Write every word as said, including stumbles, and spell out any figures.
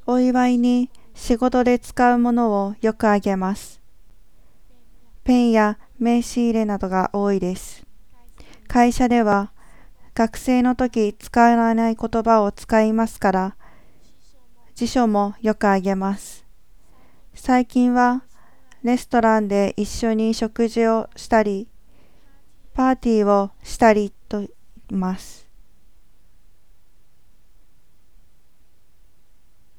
お祝いに仕事で使うものをよくあげます。ペンや名刺入れなどが多いです。会社では学生の時使わない言葉を使いますから、辞書もよくあげます。最近はレストランで一緒に食事をしたり、パーティーをしたりと言います。